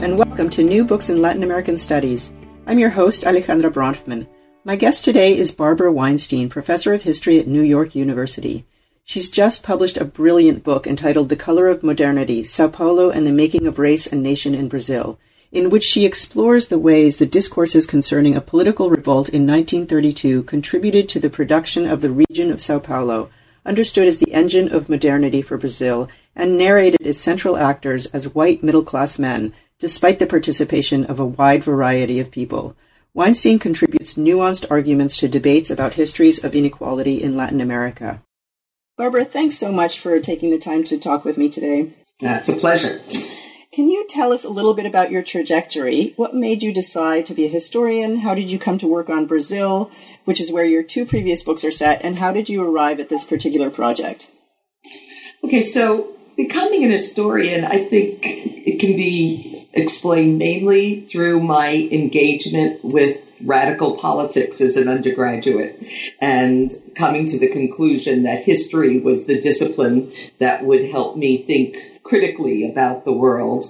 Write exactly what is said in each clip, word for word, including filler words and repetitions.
and welcome to New Books in Latin American Studies. I'm your host, Alejandra Bronfman. My guest today is Barbara Weinstein, professor of history at New York University. She's just published a brilliant book entitled The Color of Modernity, Sao Paulo and the Making of Race and Nation in Brazil, in which she explores the ways the discourses concerning a political revolt in nineteen thirty-two contributed to the production of the region of Sao Paulo, understood as the engine of modernity for Brazil, and narrated as central actors as white middle-class men, despite the participation of a wide variety of people. Weinstein contributes nuanced arguments to debates about histories of inequality in Latin America. Barbara, thanks so much for taking the time to talk with me today. That's a pleasure. Can you tell us a little bit about your trajectory? What made you decide to be a historian? How did you come to work on Brazil, which is where your two previous books are set, and how did you arrive at this particular project? Okay, so becoming an historian, I think it can be explained mainly through my engagement with radical politics as an undergraduate and coming to the conclusion that history was the discipline that would help me think critically about the world.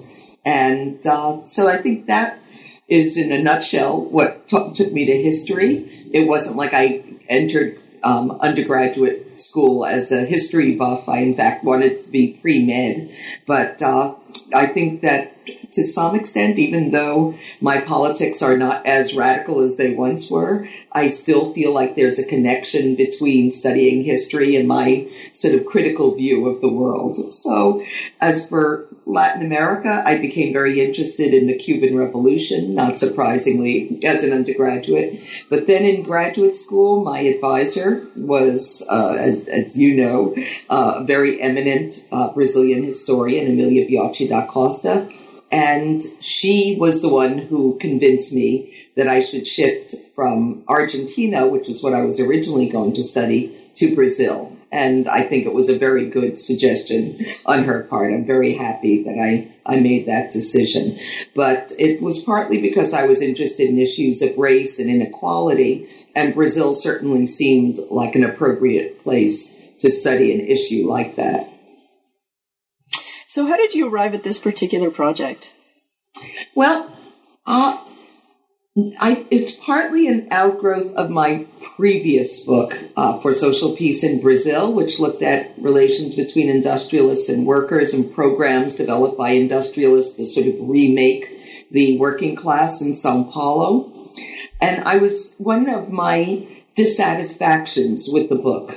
And uh, so I think that is, in a nutshell, what t- took me to history. It wasn't like I entered um, undergraduate school as a history buff. I, in fact, wanted to be pre-med. But uh, I think that to some extent, even though my politics are not as radical as they once were, I still feel like there's a connection between studying history and my sort of critical view of the world. So as for Latin America, I became very interested in the Cuban Revolution, not surprisingly, as an undergraduate. But then in graduate school, my advisor was, uh, as, as you know, uh, a very eminent uh, Brazilian historian, Emilia Biocchi da Costa. And she was the one who convinced me that I should shift from Argentina, which was what I was originally going to study, to Brazil. And I think it was a very good suggestion on her part. I'm very happy that I, I made that decision. But it was partly because I was interested in issues of race and inequality, and Brazil certainly seemed like an appropriate place to study an issue like that. So how did you arrive at this particular project? Well, uh, I, it's partly an outgrowth of my previous book uh, for Social Peace in Brazil, which looked at relations between industrialists and workers and programs developed by industrialists to sort of remake the working class in Sao Paulo. And I was one of my dissatisfactions with the book,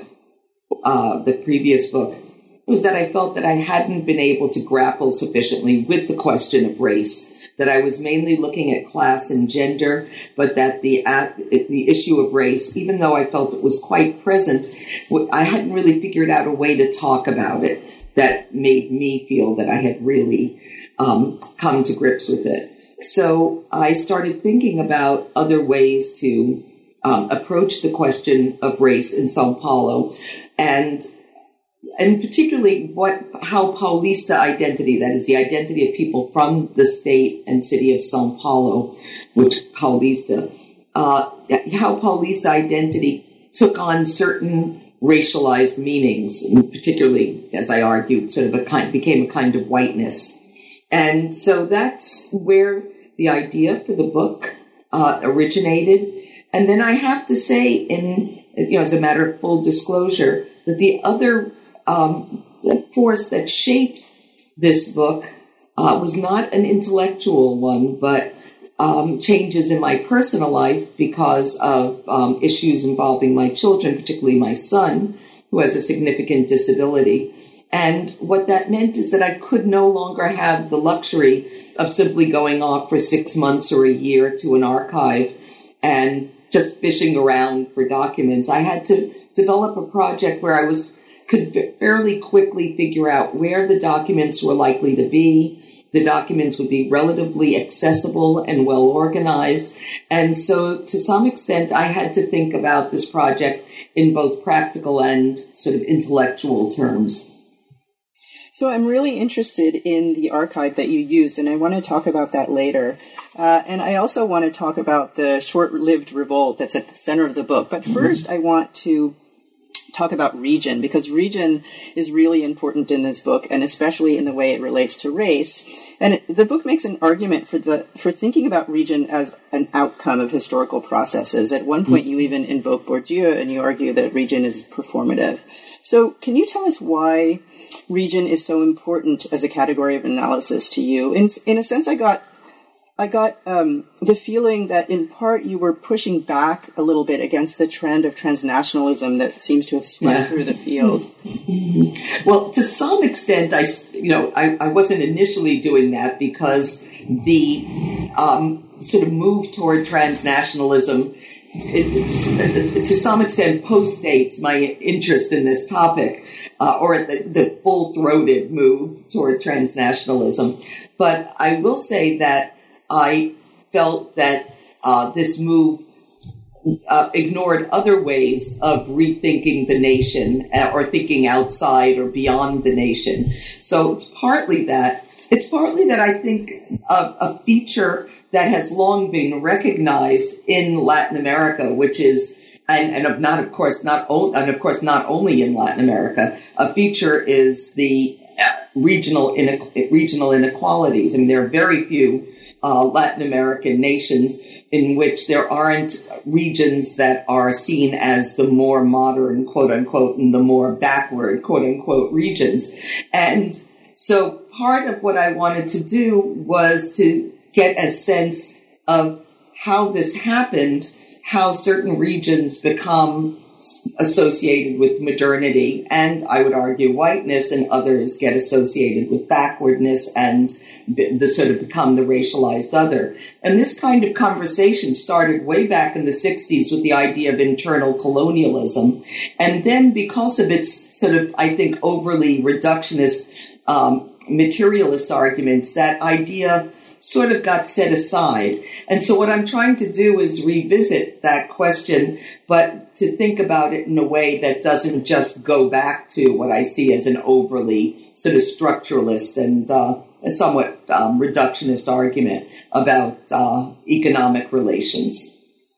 uh, the previous book, was that I felt that I hadn't been able to grapple sufficiently with the question of race, that I was mainly looking at class and gender, but that the uh, the issue of race, even though I felt it was quite present, I hadn't really figured out a way to talk about it that made me feel that I had really um, come to grips with it. So I started thinking about other ways to um, approach the question of race in Sao Paulo, and And particularly what, how Paulista identity, that is the identity of people from the state and city of Sao Paulo, which Paulista, uh, how Paulista identity took on certain racialized meanings, and particularly, as I argued, sort of a kind, became a kind of whiteness. And so that's where the idea for the book uh, originated. And then I have to say, in, you know, as a matter of full disclosure, that the other Um, the force that shaped this book uh, was not an intellectual one, but um, changes in my personal life because of um, issues involving my children, particularly my son, who has a significant disability. And what that meant is that I could no longer have the luxury of simply going off for six months or a year to an archive and just fishing around for documents. I had to develop a project where I was could fairly quickly figure out where the documents were likely to be. The documents would be relatively accessible and well organized. And so to some extent, I had to think about this project in both practical and sort of intellectual terms. So I'm really interested in the archive that you used, and I want to talk about that later. Uh, and I also want to talk about the short-lived revolt that's at the center of the book. But first, mm-hmm. I want to talk about region, because region is really important in this book, and especially in the way it relates to race. And it, the book makes an argument for the for thinking about region as an outcome of historical processes. At one point, you even invoke Bourdieu, and you argue that region is performative. So can you tell us why region is so important as a category of analysis to you? In, in a sense, I got I got um, the feeling that in part you were pushing back a little bit against the trend of transnationalism that seems to have swept yeah. through the field. Well, to some extent, I, you know, I, I wasn't initially doing that because the um, sort of move toward transnationalism, it, it, to some extent, postdates my interest in this topic, uh, or the, the full-throated move toward transnationalism. But I will say that I felt that uh, this move uh, ignored other ways of rethinking the nation uh, or thinking outside or beyond the nation. So it's partly that. It's partly that I think a, a feature that has long been recognized in Latin America, which is, and, and of not, of course, not, o- and of course, not only in Latin America, a feature is the regional ine- regional inequalities. I mean, there are very few Uh, Latin American nations in which there aren't regions that are seen as the more modern, quote unquote, and the more backward, quote unquote, regions. And so part of what I wanted to do was to get a sense of how this happened, how certain regions become associated with modernity, and I would argue whiteness, and others get associated with backwardness and the sort of become the racialized other. And this kind of conversation started way back in the sixties with the idea of internal colonialism. And then because of its sort of, I think, overly reductionist, um, materialist arguments, that idea sort of got set aside. And so what I'm trying to do is revisit that question, but to think about it in a way that doesn't just go back to what I see as an overly sort of structuralist and uh, a somewhat um, reductionist argument about uh, economic relations.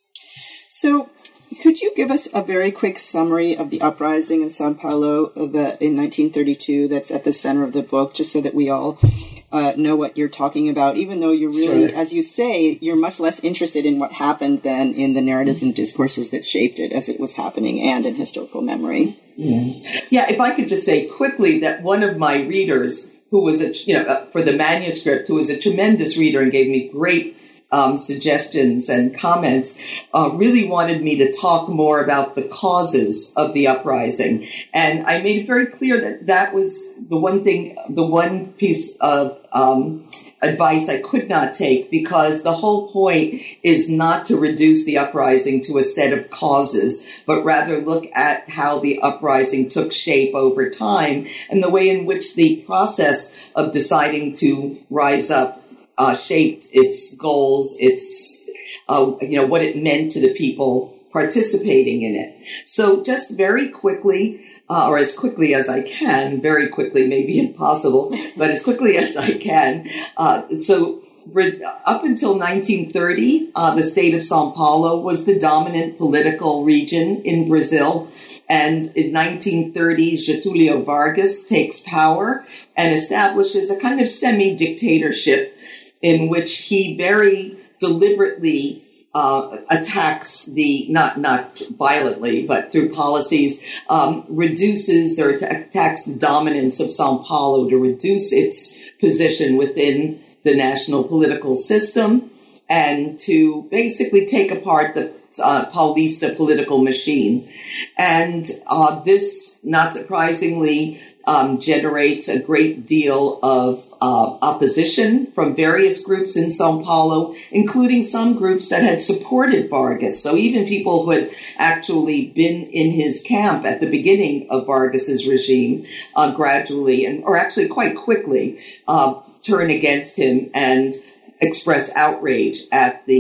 So could you give us a very quick summary of the uprising in Sao Paulo the, in nineteen thirty-two that's at the center of the book, just so that we all uh, know what you're talking about, even though you're really, sure. as you say, you're much less interested in what happened than in the narratives and discourses that shaped it as it was happening and in historical memory. Yeah, yeah if I could just say quickly that one of my readers, who was, a, you know, uh, for the manuscript, who was a tremendous reader and gave me great Um, suggestions and comments, uh, really wanted me to talk more about the causes of the uprising. And I made it very clear that that was the one thing, the one piece of um, advice I could not take, because the whole point is not to reduce the uprising to a set of causes, but rather look at how the uprising took shape over time and the way in which the process of deciding to rise up Uh, shaped its goals, its, uh, you know, what it meant to the people participating in it. So just very quickly, uh, or as quickly as I can, very quickly may be impossible, but as quickly as I can. Uh, so up until nineteen thirty, uh, the state of Sao Paulo was the dominant political region in Brazil. And in nineteen thirty, Getúlio Vargas takes power and establishes a kind of semi-dictatorship in which he very deliberately uh, attacks the, not not violently, but through policies, um, reduces or attacks the dominance of Sao Paulo to reduce its position within the national political system and to basically take apart the uh, Paulista political machine. And uh, this, not surprisingly, Um, generates a great deal of uh, opposition from various groups in Sao Paulo, including some groups that had supported Vargas. So even people who had actually been in his camp at the beginning of Vargas's regime uh, gradually, and or actually quite quickly, uh, turn against him and express outrage at the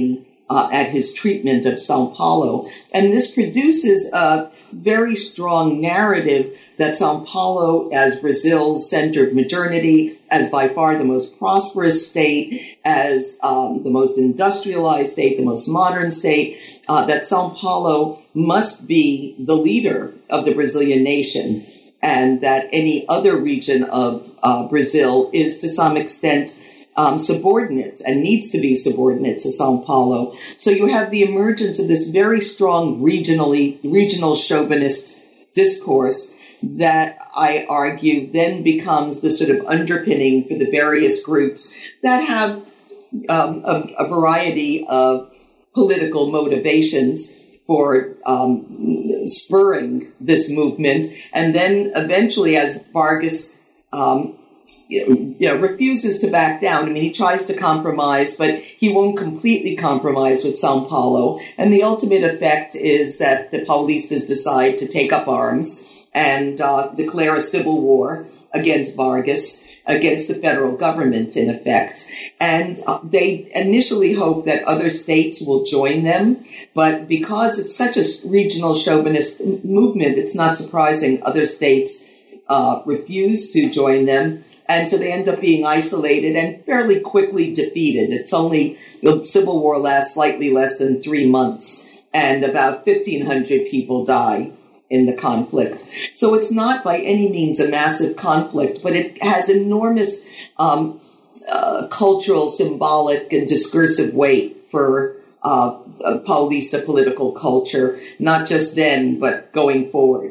uh, at his treatment of Sao Paulo. And this produces a very strong narrative that Sao Paulo, as Brazil's center of modernity, as by far the most prosperous state, as um, the most industrialized state, the most modern state, uh, that Sao Paulo must be the leader of the Brazilian nation, and that any other region of uh, Brazil is to some extent um, subordinate and needs to be subordinate to Sao Paulo. So you have the emergence of this very strong regionally regional chauvinist discourse that I argue then becomes the sort of underpinning for the various groups that have um, a, a variety of political motivations for um, spurring this movement. And then eventually, as Vargas um, you know, you know, refuses to back down, I mean, he tries to compromise, but he won't completely compromise with Sao Paulo. And the ultimate effect is that the Paulistas decide to take up arms and uh, declare a civil war against Vargas, against the federal government, in effect. And uh, they initially hope that other states will join them, but because it's such a regional chauvinist movement, it's not surprising other states uh, refuse to join them. And so they end up being isolated and fairly quickly defeated. It's only, the civil war lasts slightly less than three months, and about fifteen hundred people die in the conflict. So it's not by any means a massive conflict, but it has enormous um, uh, cultural, symbolic, and discursive weight for uh, Paulista political culture, not just then, but going forward.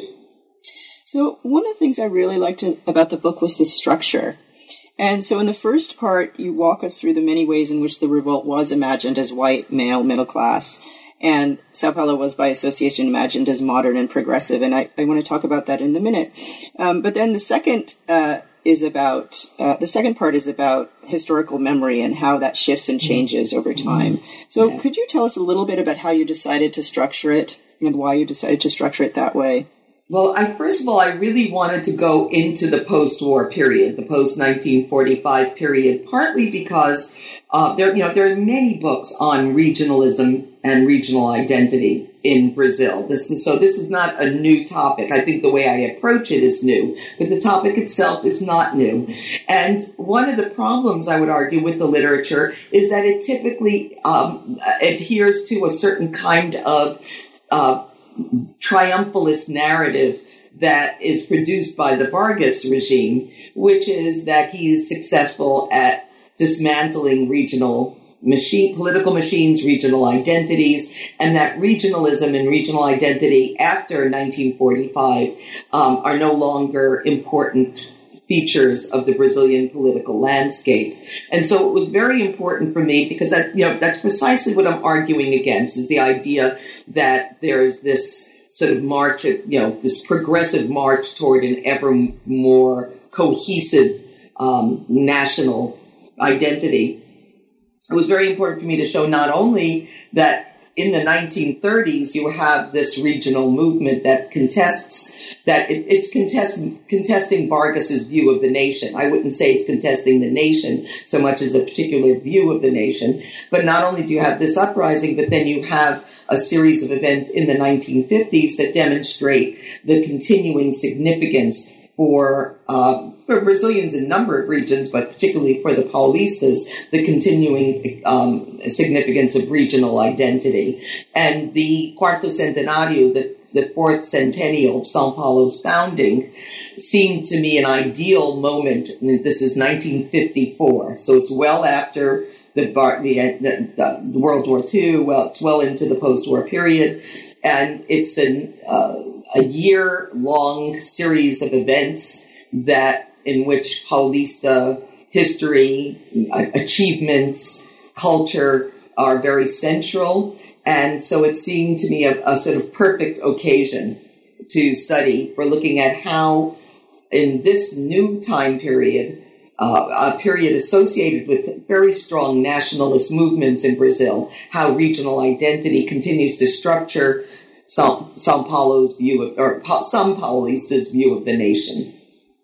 So one of the things I really liked about the book was the structure. And so in the first part, you walk us through the many ways in which the revolt was imagined as white, male, middle class. And Sao Paulo was, by association, imagined as modern and progressive. And I, I want to talk about that in a minute. Um, but then the second uh, is about, uh, the second part is about historical memory and how that shifts and changes over time. So yeah. Could you tell us a little bit about how you decided to structure it and why you decided to structure it that way? Well, I, first of all, I really wanted to go into the post-war period, the post nineteen forty-five period, partly because uh, there, you know, there are many books on regionalism and regional identity in Brazil. This is, so this is not a new topic. I think the way I approach it is new, but the topic itself is not new. And one of the problems, I would argue, with the literature is that it typically um, adheres to a certain kind of uh, triumphalist narrative that is produced by the Vargas regime, which is that he is successful at dismantling regional machine, political machines, regional identities, and that regionalism and regional identity after nineteen forty-five um, are no longer important features of the Brazilian political landscape. And so it was very important for me because that, you know, that's precisely what I'm arguing against, is the idea that there's this sort of march, you know, this progressive march toward an ever more cohesive um, national identity. It was very important for me to show not only that in the nineteen thirties, you have this regional movement that contests, that it, it's contest, contesting Vargas's view of the nation. I wouldn't say it's contesting the nation so much as a particular view of the nation. But not only do you have this uprising, but then you have a series of events in the nineteen fifties that demonstrate the continuing significance for uh, for Brazilians in a number of regions, but particularly for the Paulistas, the continuing um, significance of regional identity. And the Quarto Centenario, the, the fourth centennial of Sao Paulo's founding, seemed to me an ideal moment. I mean, this is nineteen fifty-four, so it's well after the, the, the, the World War Two, well, it's well into the post-war period, and it's an, uh, a year-long series of events that in which Paulista history, achievements, culture are very central. And so it seemed to me a, a sort of perfect occasion to study for looking at how in this new time period, uh, a period associated with very strong nationalist movements in Brazil, how regional identity continues to structure Sao, Sao Paulo's view of, or some Paulistas' view of the nation.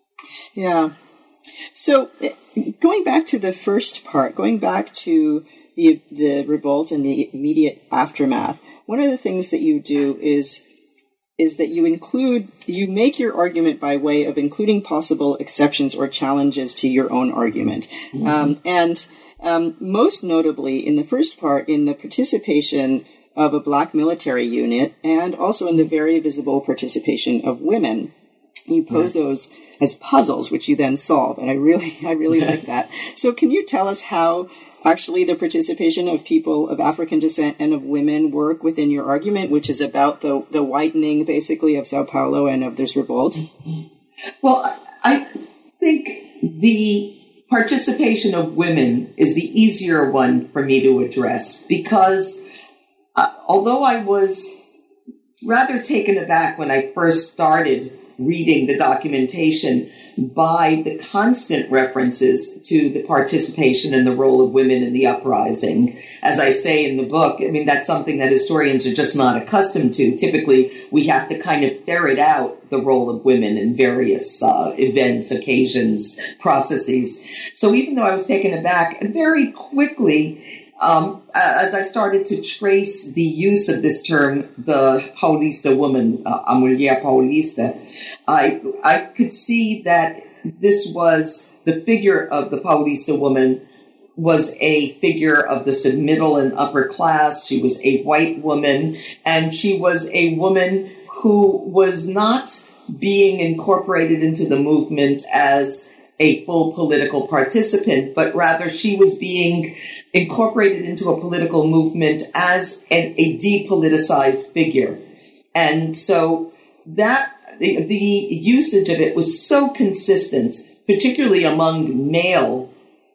Yeah. So going back to the first part, going back to the the revolt and the immediate aftermath, one of the things that you do is is that you include, you make your argument by way of including possible exceptions or challenges to your own argument. Mm-hmm. Um, and um, most notably, in the first part, in the participation of a black military unit, and also in the very visible participation of women. You pose yeah. those as puzzles, which you then solve, and I really, I really yeah. like that. So, can you tell us how actually the participation of people of African descent and of women work within your argument, which is about the the whitening, basically, of Sao Paulo and of this revolt? Well, I think the participation of women is the easier one for me to address because uh, although I was rather taken aback when I first started reading the documentation by the constant references to the participation and the role of women in the uprising. As I say in the book, I mean, that's something that historians are just not accustomed to. Typically, we have to kind of ferret out the role of women in various uh, events, occasions, processes. So even though I was taken aback, very quickly, Um, as I started to trace the use of this term, the Paulista woman, uh, a mulher paulista, I, I could see that this was the figure of the Paulista woman was a figure of the middle and upper class. She was a white woman, and she was a woman who was not being incorporated into the movement as a full political participant, but rather she was being incorporated into a political movement as an, a depoliticized figure. And so that the, the usage of it was so consistent, particularly among male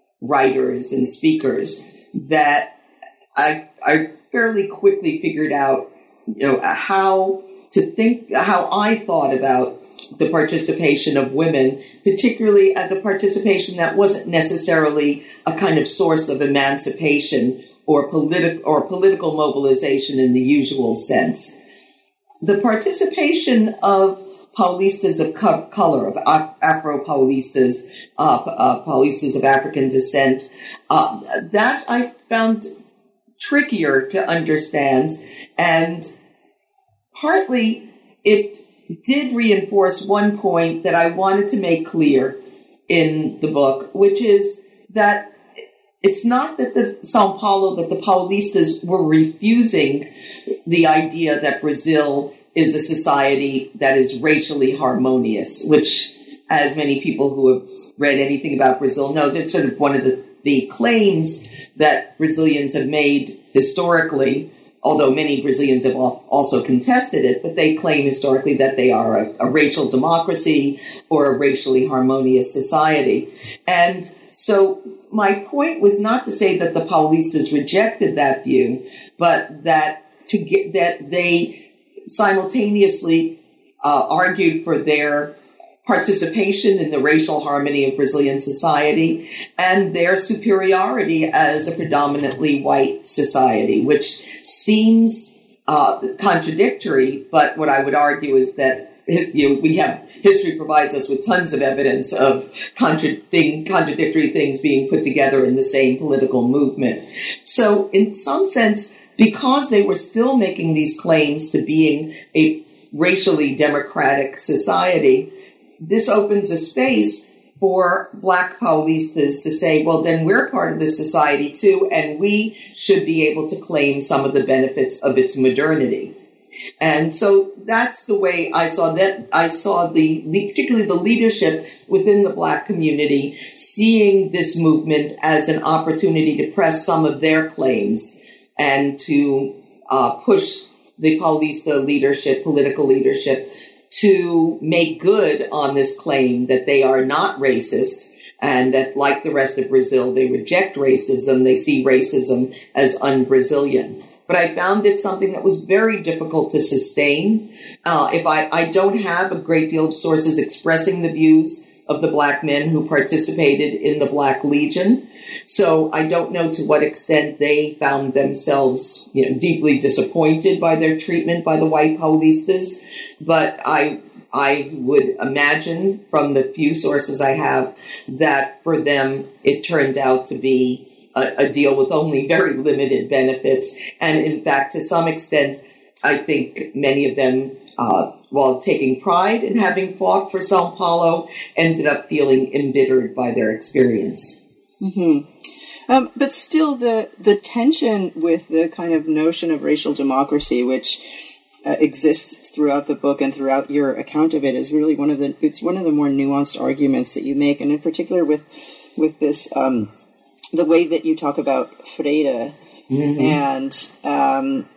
writers and speakers, that I, I fairly quickly figured out, you know, how to think, how I thought about the participation of women, particularly as a participation that wasn't necessarily a kind of source of emancipation or, politi- or political mobilization in the usual sense. The participation of Paulistas of co- color, of Af- Afro-Paulistas, uh, uh, Paulistas of African descent, uh, that I found trickier to understand, and partly it did reinforce one point that I wanted to make clear in the book, which is that it's not that the Sao Paulo, that the Paulistas were refusing the idea that Brazil is a society that is racially harmonious, which, as many people who have read anything about Brazil knows, it's sort of one of the, the claims that Brazilians have made historically, although many Brazilians have also contested it, but they claim historically that they are a, a racial democracy or a racially harmonious society. And so my point was not to say that the Paulistas rejected that view, but that to get that they simultaneously uh, argued for their participation in the racial harmony of Brazilian society and their superiority as a predominantly white society, which seems uh, contradictory, but what I would argue is that you know, we have history provides us with tons of evidence of contra- thing, contradictory things being put together in the same political movement. So in some sense, because they were still making these claims to being a racially democratic society, this opens a space for Black Paulistas to say, well, then we're part of this society too, and we should be able to claim some of the benefits of its modernity. And so that's the way I saw that. I saw the, particularly the leadership within the Black community seeing this movement as an opportunity to press some of their claims and to uh, push the Paulista leadership, political leadership, to make good on this claim that they are not racist and that, like the rest of Brazil, they reject racism. They see racism as un-Brazilian. But I found it something that was very difficult to sustain. Uh, if I, I don't have a great deal of sources expressing the views of the Black men who participated in the Black Legion. So I don't know to what extent they found themselves, you know, deeply disappointed by their treatment by the white Paulistas. But I, I would imagine from the few sources I have that for them, it turned out to be a, a deal with only very limited benefits. And in fact, to some extent, I think many of them, uh, while taking pride in having fought for Sao Paulo, ended up feeling embittered by their experience. Mm-hmm. Um, but still, the, the tension with the kind of notion of racial democracy, which uh, exists throughout the book and throughout your account of it, is really one of the it's one of the more nuanced arguments that you make, and in particular with with this um, the way that you talk about Freire, mm-hmm. and um,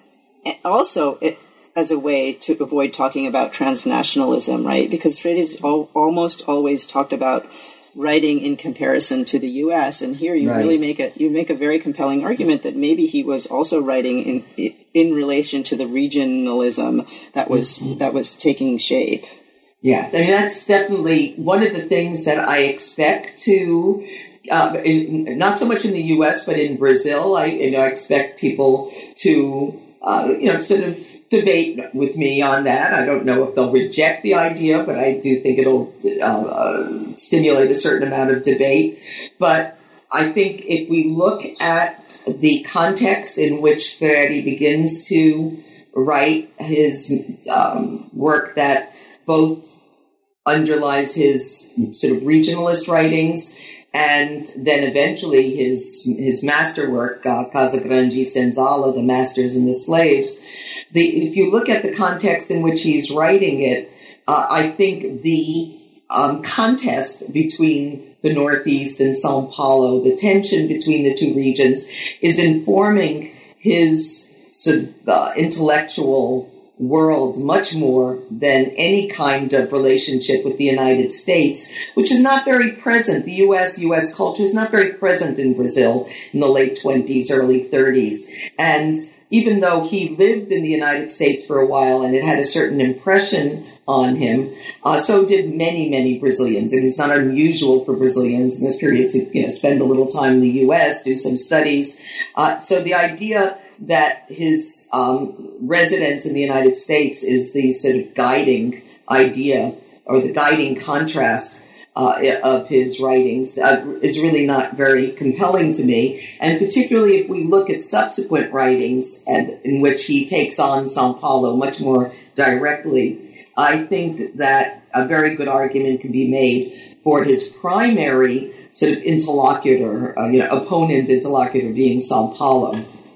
also it, as a way to avoid talking about transnationalism, right? Because Freire is al- almost always talked about writing in comparison to the U S, and here you right. really make a you make a very compelling argument that maybe he was also writing in in relation to the regionalism that was mm-hmm. that was taking shape. Yeah, I mean that's definitely one of the things that I expect to. Uh, in, not so much in the U S, but in Brazil, I you know I expect people to uh, you know sort of debate with me on that. I don't know if they'll reject the idea, but I do think it'll uh, uh, stimulate a certain amount of debate. But I think if we look at the context in which Freire begins to write his um, work that both underlies his sort of regionalist writings and then eventually his his masterwork, uh, Casa Grande e Senzala, The Masters and the Slaves. The, if you look at the context in which he's writing it, uh, I think the um, contest between the Northeast and Sao Paulo, the tension between the two regions, is informing his sort of uh, intellectual world much more than any kind of relationship with the United States, which is not very present. The U S, U S culture is not very present in Brazil in the late twenties, early thirties. And even though he lived in the United States for a while and it had a certain impression on him, uh, so did many, many Brazilians. And it's not unusual for Brazilians in this period to you know, spend a little time in the U S, do some studies. Uh, so the idea that his um, residence in the United States is the sort of guiding idea or the guiding contrast uh, of his writings uh, is really not very compelling to me. And particularly if we look at subsequent writings and in which he takes on Sao Paulo much more directly, I think that a very good argument can be made for his primary sort of interlocutor, uh, you know, opponent interlocutor being Sao Paulo.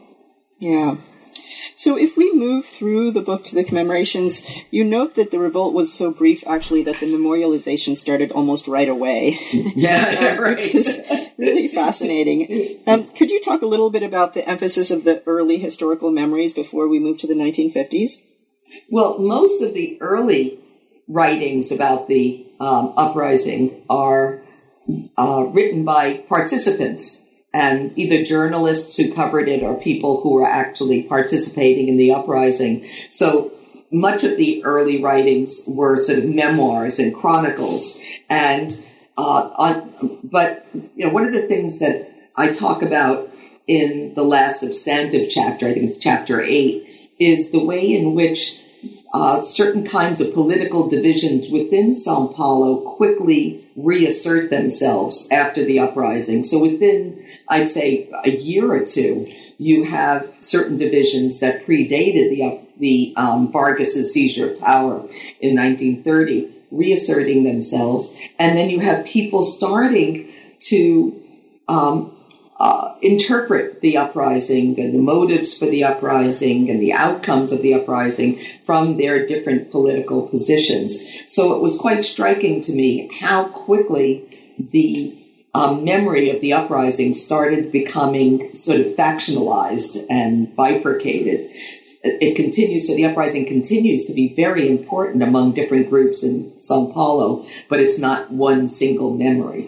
Yeah. So if we move through the book to the commemorations, you note that the revolt was so brief, actually, that the memorialization started almost right away. Yeah, um, right. Which is really fascinating. Um, could you talk a little bit about the emphasis of the early historical memories before we move to the nineteen fifties? Well, most of the early writings about the um, uprising are uh, written by participants. And either journalists who covered it or people who were actually participating in the uprising. So much of the early writings were sort of memoirs and chronicles. And uh, on, but you know, one of the things that I talk about in the last substantive chapter, I think it's chapter eight, is the way in which uh, certain kinds of political divisions within Sao Paulo quickly reassert themselves after the uprising. So within, I'd say, a year or two, you have certain divisions that predated the the um, Vargas's seizure of power in nineteen thirty, reasserting themselves, and then you have people starting to um, uh, interpret the uprising and the motives for the uprising and the outcomes of the uprising from their different political positions. So it was quite striking to me how quickly the um, memory of the uprising started becoming sort of factionalized and bifurcated. It continues, so the uprising continues to be very important among different groups in Sao Paulo, but it's not one single memory.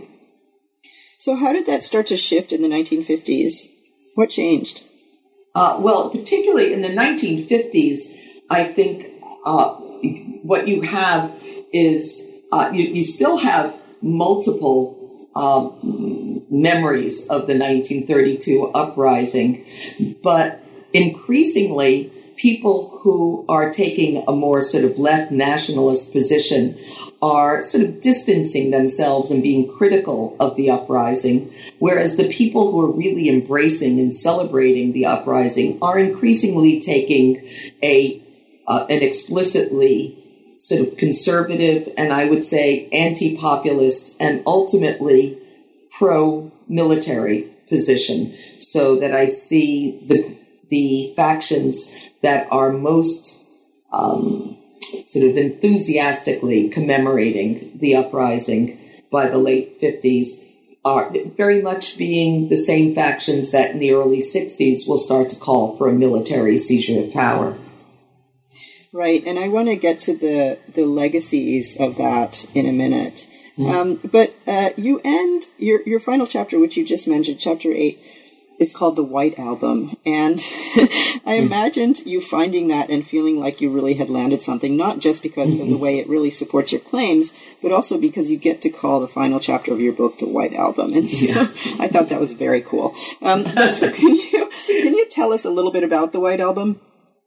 So how did that start to shift in the nineteen fifties? What changed? Uh, well, particularly in the nineteen fifties, I think uh, what you have is uh, you, you still have multiple uh, memories of the nineteen thirty-two uprising, but increasingly people who are taking a more sort of left nationalist position are sort of distancing themselves and being critical of the uprising, whereas the people who are really embracing and celebrating the uprising are increasingly taking a uh, an explicitly sort of conservative and I would say anti-populist and ultimately pro-military position, so that I see the the factions that are most um, sort of enthusiastically commemorating the uprising by the late fifties are very much being the same factions that in the early sixties will start to call for a military seizure of power. Right, and I want to get to the, the legacies of that in a minute. Mm-hmm. Um, but uh, you end, your your final chapter, which you just mentioned, chapter eight, is called The White Album. And I imagined you finding that and feeling like you really had landed something, not just because mm-hmm. of the way it really supports your claims, but also because you get to call the final chapter of your book The White Album. And so yeah. I thought that was very cool. Um, but so can you, can you tell us a little bit about The White Album?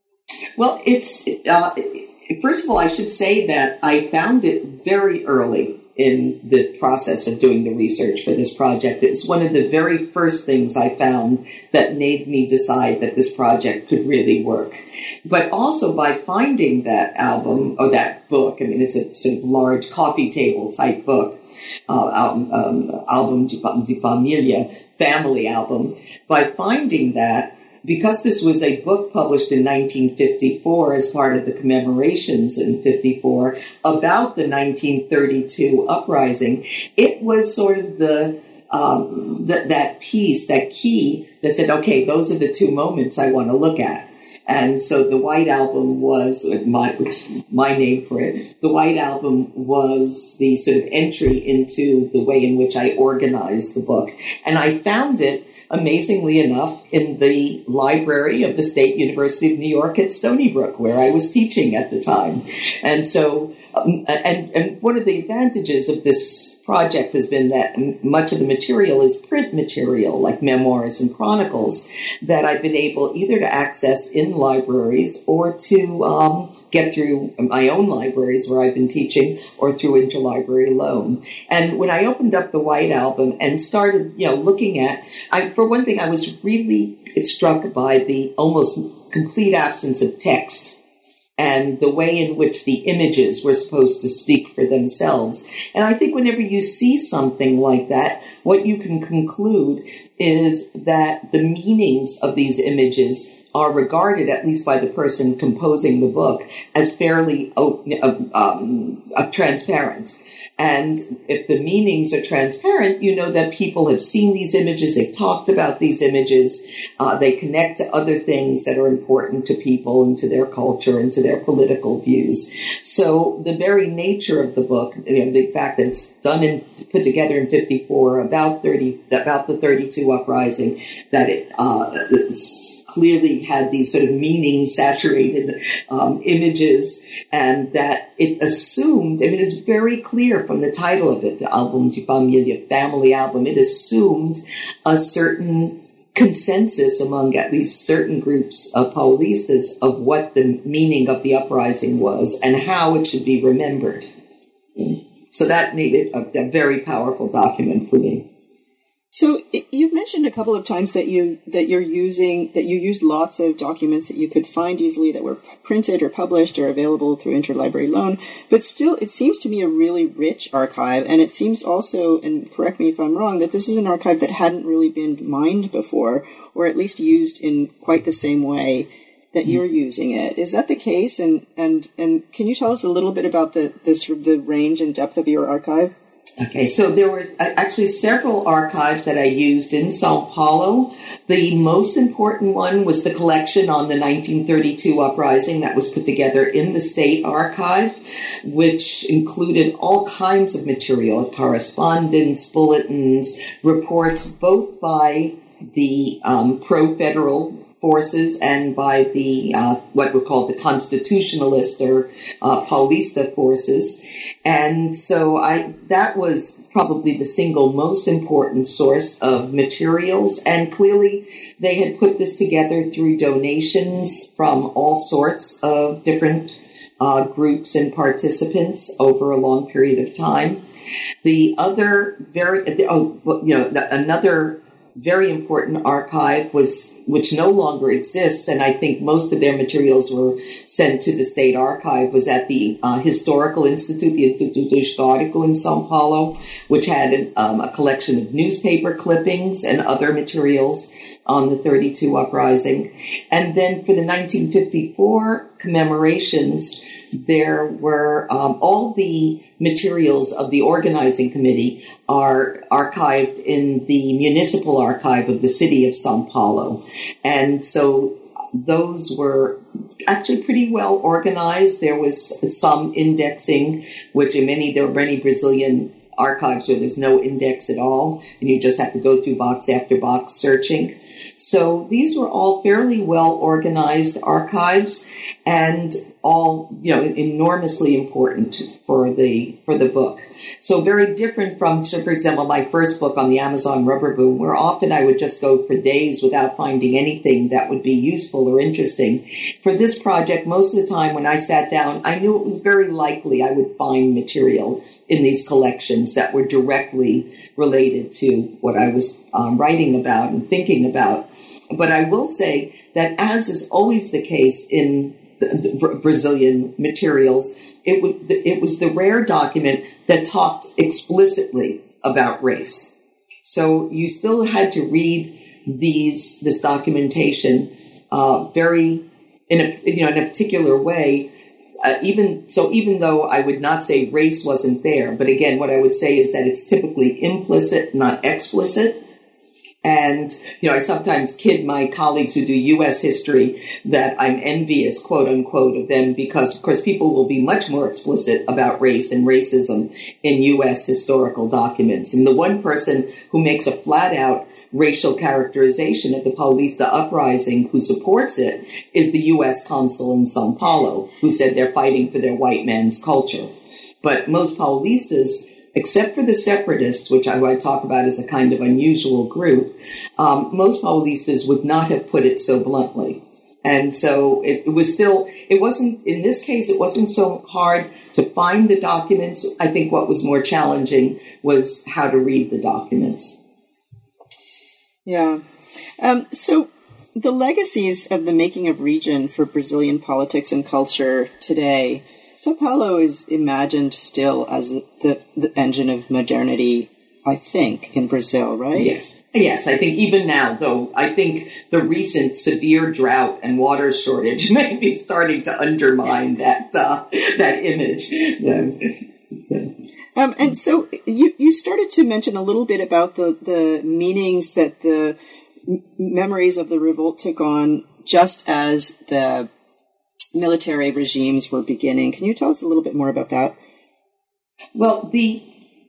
Well, it's, uh, first of all, I should say that I found it very early in the process of doing the research for this project. It's one of the very first things I found that made me decide that this project could really work. But also by finding that album, or that book, I mean, it's a sort of large coffee table type book, uh, album, um, album de Familia, family album. By finding that, because this was a book published in nineteen fifty-four as part of the commemorations in fifty-four about the nineteen thirty-two uprising, it was sort of the, um, th- that piece, that key that said, okay, those are the two moments I want to look at. And so the White Album was my, my name for it. The White Album was the sort of entry into the way in which I organized the book. And I found it, amazingly enough, in the library of the State University of New York at Stony Brook, where I was teaching at the time. And so, um, and, and one of the advantages of this project has been that much of the material is print material, like memoirs and chronicles, that I've been able either to access in libraries or to um, get through my own libraries where I've been teaching, or through interlibrary loan. And when I opened up the White Album and started, you know, looking at, I, for one thing, I was really struck by the almost complete absence of text and the way in which the images were supposed to speak for themselves. And I think whenever you see something like that, what you can conclude is that the meanings of these images are regarded, at least by the person composing the book, as fairly um, uh, transparent. And if the meanings are transparent, you know that people have seen these images, they've talked about these images, uh, they connect to other things that are important to people and to their culture and to their political views. So the very nature of the book, you know, the fact that it's done and put together in fifty-four, about thirty, about the thirty-two uprising, that it uh, clearly had these sort of meaning-saturated um, images, and that it assumed, I mean, it's very clear from the title of it, the Album de Familia, family album, it assumed a certain consensus among at least certain groups of Paulistas of what the meaning of the uprising was and how it should be remembered. So that made it a, a very powerful document for me. So you've mentioned a couple of times that you that you're using that you used lots of documents that you could find easily that were printed or published or available through interlibrary loan, but still it seems to me a really rich archive, and it seems also, and correct me if I'm wrong, that this is an archive that hadn't really been mined before, or at least used in quite the same way that you're using it. Is that the case? And and and can you tell us a little bit about the this the range and depth of your archive? Okay, so there were actually several archives that I used in Sao Paulo. The most important one was the collection on the nineteen thirty-two uprising that was put together in the State Archive, which included all kinds of material, correspondence, bulletins, reports, both by the um, pro-federal forces and by the uh, what were called the constitutionalist or uh, Paulista forces. And so I that was probably the single most important source of materials. And clearly they had put this together through donations from all sorts of different uh, groups and participants over a long period of time. The other very, oh, you know, another very important archive was, which no longer exists, and I think most of their materials were sent to the state archive, was at the uh, Historical Institute, the Instituto Histórico in São Paulo, which had an, um, a collection of newspaper clippings and other materials on the thirty-two uprising. And then for the nineteen fifty-four commemorations, there were um, all the materials of the organizing committee are archived in the municipal archive of the city of São Paulo. And so those were actually pretty well organized. There was some indexing, which in many, there were many Brazilian archives where there's no index at all, and you just have to go through box after box searching. So these were all fairly well organized archives, and all, you know, enormously important for the for the book. So very different from, so for example, my first book on the Amazon rubber boom, where often I would just go for days without finding anything that would be useful or interesting. For this project, most of the time when I sat down, I knew it was very likely I would find material in these collections that were directly related to what I was um, writing about and thinking about. But I will say that, as is always the case in the, the Brazilian materials, it was the, it was the rare document that talked explicitly about race. So you still had to read these this documentation uh, very in a you know in a particular way. Uh, even so, even though I would not say race wasn't there, but again, what I would say is that it's typically implicit, not explicit. And, you know, I sometimes kid my colleagues who do U S history that I'm envious, quote unquote, of them because, of course, people will be much more explicit about race and racism in U S historical documents. And the one person who makes a flat out racial characterization of the Paulista uprising who supports it is the U S consul in São Paulo, who said they're fighting for their white man's culture. But most Paulistas, except for the separatists, which I would talk about as a kind of unusual group, um, most Paulistas would not have put it so bluntly. And so it, it was still, it wasn't, in this case, it wasn't so hard to find the documents. I think what was more challenging was how to read the documents. Yeah. Um, so the legacies of the making of region for Brazilian politics and culture today, São Paulo is imagined still as the, the engine of modernity, I think, in Brazil, right? Yes. Yes, I think even now, though, I think the recent severe drought and water shortage may be starting to undermine that uh, that image. So, so. Um, and so you, you started to mention a little bit about the, the meanings that the m- memories of the revolt took on just as the military regimes were beginning. Can you tell us a little bit more about that? Well, the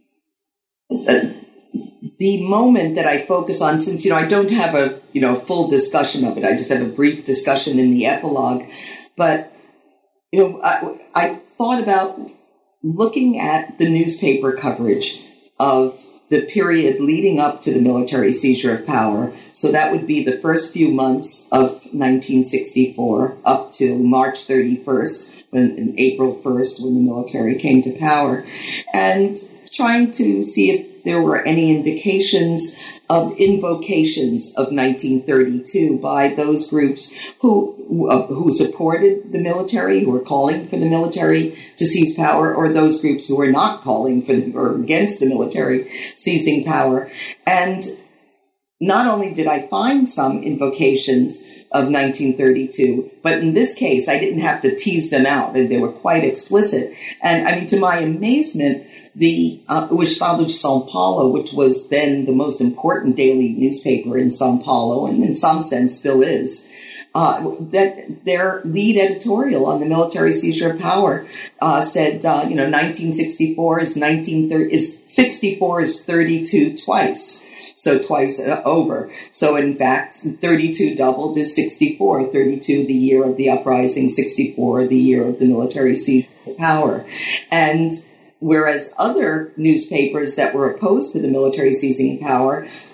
uh, the moment that I focus on, since, you know, I don't have a, you know, full discussion of it, I just have a brief discussion in the epilogue, but, you know, I, I thought about looking at the newspaper coverage of the period leading up to the military seizure of power. So that would be the first few months of nineteen sixty-four up to March thirty-first, when, and April first, when the military came to power, and trying to see if there were any indications of invocations of nineteen thirty-two by those groups who uh, who supported the military, who were calling for the military to seize power, or those groups who were not calling for the, or against the military seizing power. And not only did I find some invocations of nineteen thirty-two, but in this case, I didn't have to tease them out, and they were quite explicit. And I mean, to my amazement, the uh, O Estado de São Paulo, which was then the most important daily newspaper in São Paulo, and in some sense still is, uh, that their lead editorial on the military seizure of power uh, said, uh, you know, nineteen sixty-four is nineteen thirty is sixty-four is thirty-two twice. So twice over. So in fact, thirty-two doubled is sixty-four. thirty-two, the year of the uprising, sixty-four, the year of the military seizure of power. And whereas other newspapers that were opposed to the military seizing power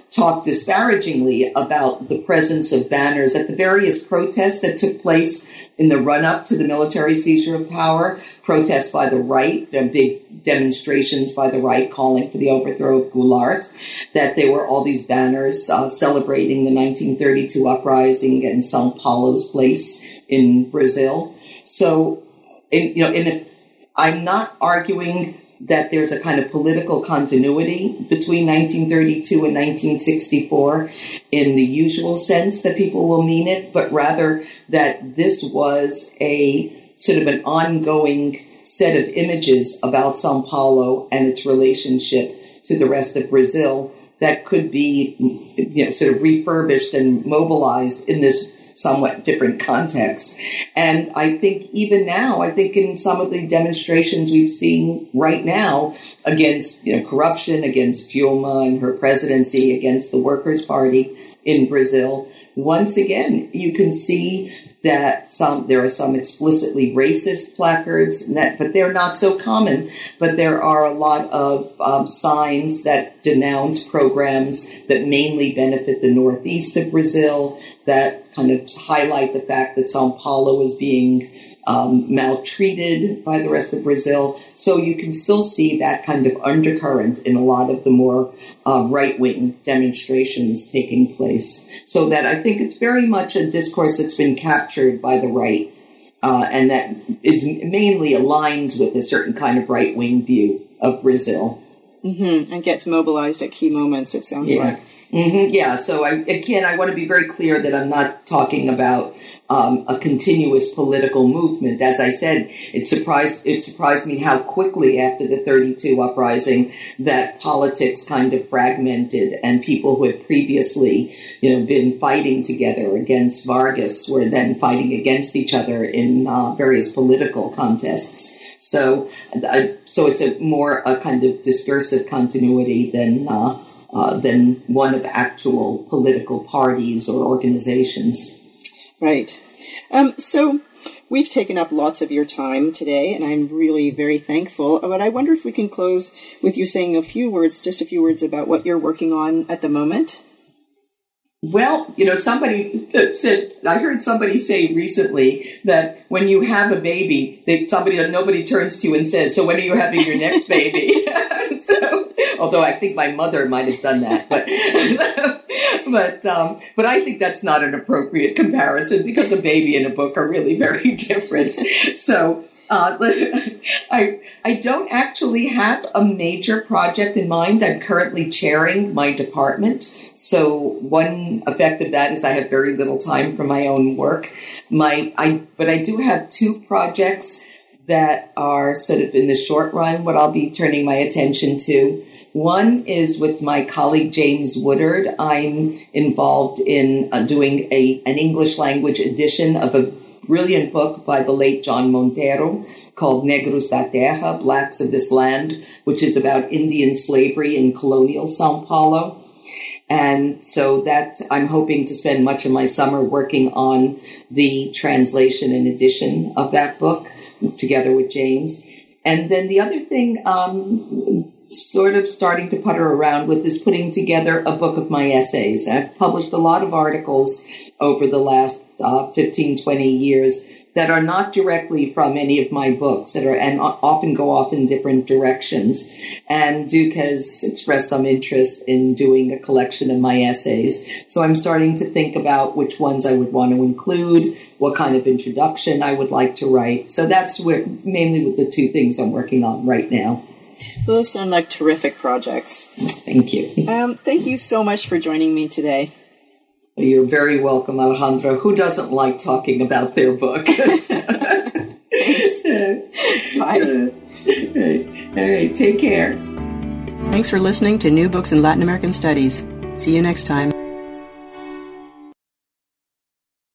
talk disparagingly about the presence of banners at the various protests that took place in the run-up to the military seizure of power, protests by the right, big demonstrations by the right calling for the overthrow of Goulart, that there were all these banners uh, celebrating the nineteen thirty-two uprising in São Paulo's place in Brazil. So, in, you know, in a, I'm not arguing that there's a kind of political continuity between nineteen thirty-two and nineteen sixty-four in the usual sense that people will mean it, but rather that this was a sort of an ongoing set of images about São Paulo and its relationship to the rest of Brazil that could be, you know, sort of refurbished and mobilized in this somewhat different context. And I think even now, I think in some of the demonstrations we've seen right now against, you know, corruption, against Dilma and her presidency, against the Workers' Party in Brazil, once again, you can see that some there are some explicitly racist placards, that, but they're not so common. But there are a lot of um, signs that denounce programs that mainly benefit the northeast of Brazil, that kind of highlight the fact that São Paulo is being um, maltreated by the rest of Brazil. So you can still see that kind of undercurrent in a lot of the more uh, right-wing demonstrations taking place. So that I think it's very much a discourse that's been captured by the right, uh, and that is mainly aligns with a certain kind of right-wing view of Brazil. Mm-hmm. And gets mobilized at key moments, it sounds yeah. like. Mm-hmm. Yeah, so I, again, I want to be very clear that I'm not talking about um, a continuous political movement. As I said, it surprised it surprised me how quickly after the thirty-two uprising that politics kind of fragmented, and people who had previously, you know, been fighting together against Vargas were then fighting against each other in uh, various political contests. So, uh, so it's a more a kind of discursive continuity than uh, uh, than one of actual political parties or organizations. Right. Um, so we've taken up lots of your time today, and I'm really very thankful. But I wonder if we can close with you saying a few words, just a few words about what you're working on at the moment. Well, you know, somebody said, I heard somebody say recently that when you have a baby, they, somebody, nobody turns to you and says, so when are you having your next baby? So, although I think my mother might have done that, but, but, um, but I think that's not an appropriate comparison because a baby and a book are really very different. So, Uh, I I don't actually have a major project in mind. I'm currently chairing my department. So one effect of that is I have very little time for my own work. My I but I do have two projects that are sort of in the short run, what I'll be turning my attention to. One is with my colleague James Woodard. I'm involved in uh, doing a an English language edition of a brilliant book by the late John Monteiro called Negros da Terra, Blacks of This Land, which is about Indian slavery in colonial São Paulo. And so that I'm hoping to spend much of my summer working on the translation and edition of that book together with James. And then the other thing, um, sort of starting to putter around with is putting together a book of my essays. I've published a lot of articles over the last uh, fifteen, twenty years that are not directly from any of my books, that are and often go off in different directions. And Duke has expressed some interest in doing a collection of my essays. So I'm starting to think about which ones I would want to include, what kind of introduction I would like to write. So that's where mainly the two things I'm working on right now. Those sound like terrific projects. Thank you. Um, thank you so much for joining me today. You're very welcome, Alejandra. Who doesn't like talking about their book? Thanks. Bye. All right, take care. Thanks for listening to New Books in Latin American Studies. See you next time.